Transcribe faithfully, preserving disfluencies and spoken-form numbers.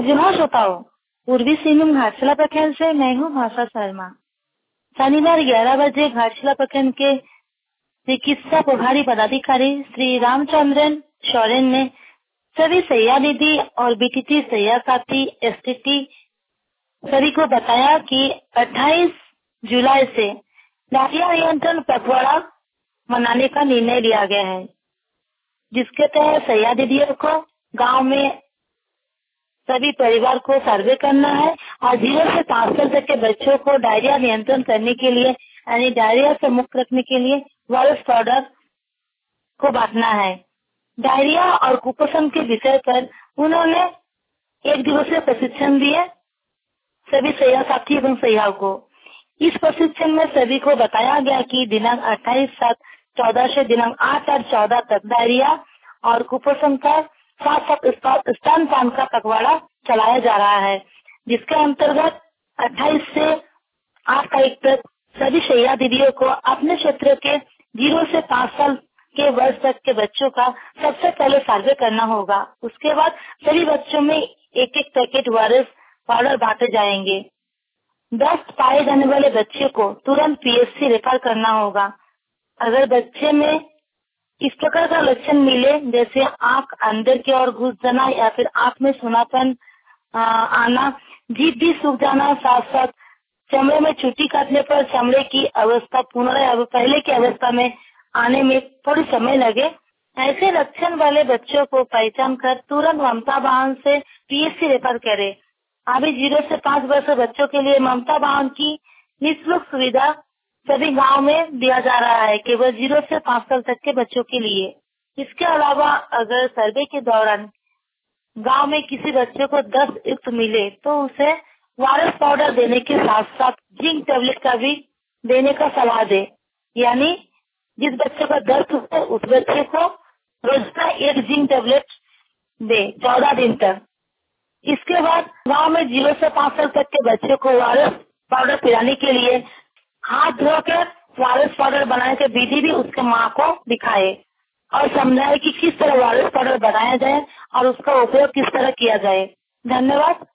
जी हाँ श्रोताओं, पूर्वी सिंहभूम घाटशिला प्रखंड से मैं हूँ भाषा शर्मा। शनिवार ग्यारह बजे घाटशिला प्रखंड के चिकित्सा प्रभारी पदाधिकारी श्री रामचंद्रन सोरेन ने सभी सैया दीदी और बीटीटी सैया साथी एसटीटी सभी को बताया कि अट्ठाईस जुलाई से डायरिया नियंत्रण पखवाड़ा मनाने का निर्णय लिया गया है, जिसके तहत सैया दीदियों को गांव में सभी परिवार को सर्वे करना है और जीरो से पाँच साल तक के बच्चों को डायरिया नियंत्रण करने के लिए यानी डायरिया से मुक्त रखने के लिए वायरस पाउडर को बांटना है। डायरिया और कुपोषण के विषय पर उन्होंने एक दिवसीय प्रशिक्षण दिए सभी सैया साथी एवं सैयाओं को। इस प्रशिक्षण में सभी को बताया गया कि दिनांक अट्ठाईस सात चौदह से दिनांक आठ आठ चौदह तक डायरिया और कुपोषण का साथ साथ स्तनपान का पखवाड़ा चलाया जा रहा है, जिसके अंतर्गत अट्ठाईस से आठ तारीख तक सभी सैया दीदियों को अपने क्षेत्र के जीरो से पाँच साल के वर्ष तक के बच्चों का सबसे पहले सर्वे करना होगा। उसके बाद सभी बच्चों में एक एक पैकेट वायरस पाउडर बांटे जाएंगे। दस्त पाए जाने वाले बच्चे को तुरंत पीएचसी रेफर करना होगा। अगर बच्चे में इस प्रकार का लक्षण मिले जैसे आंख अंदर की ओर घुस जाना या फिर आंख में सुनापन आना, जीभ भी सूख जाना, साथ साथ चमड़े में चुटी काटने पर चमड़े की अवस्था पुनः पहले की अवस्था में आने में थोड़ी समय लगे, ऐसे लक्षण वाले बच्चों को पहचान कर तुरंत ममता वाहन से पीएचसी रेफर करे। अभी जीरो से पाँच वर्ष बच्चों के लिए ममता वाहन की निःशुल्क सुविधा सभी गांव में दिया जा रहा है, केवल जीरो से पाँच साल तक के बच्चों के लिए। इसके अलावा अगर सर्वे के दौरान गांव में किसी बच्चे को दस्त युक्त मिले तो उसे वायरस पाउडर देने के साथ साथ जिंक टेबलेट का भी देने का सलाह दे, यानी जिस बच्चे का दर्द हो उस बच्चे को रोजाना एक जिंक टेबलेट दे चौदह दिन तक। इसके बाद गांव में जीरो से पाँच साल तक के बच्चे को वायरस पाउडर पिलाने के लिए हाथ धोकर वायरस पाउडर बनाने की विधि भी उसके माँ को दिखाए और समझाए कि किस तरह वायरस पाउडर बनाया जाए और उसका उपयोग किस तरह किया जाए। धन्यवाद।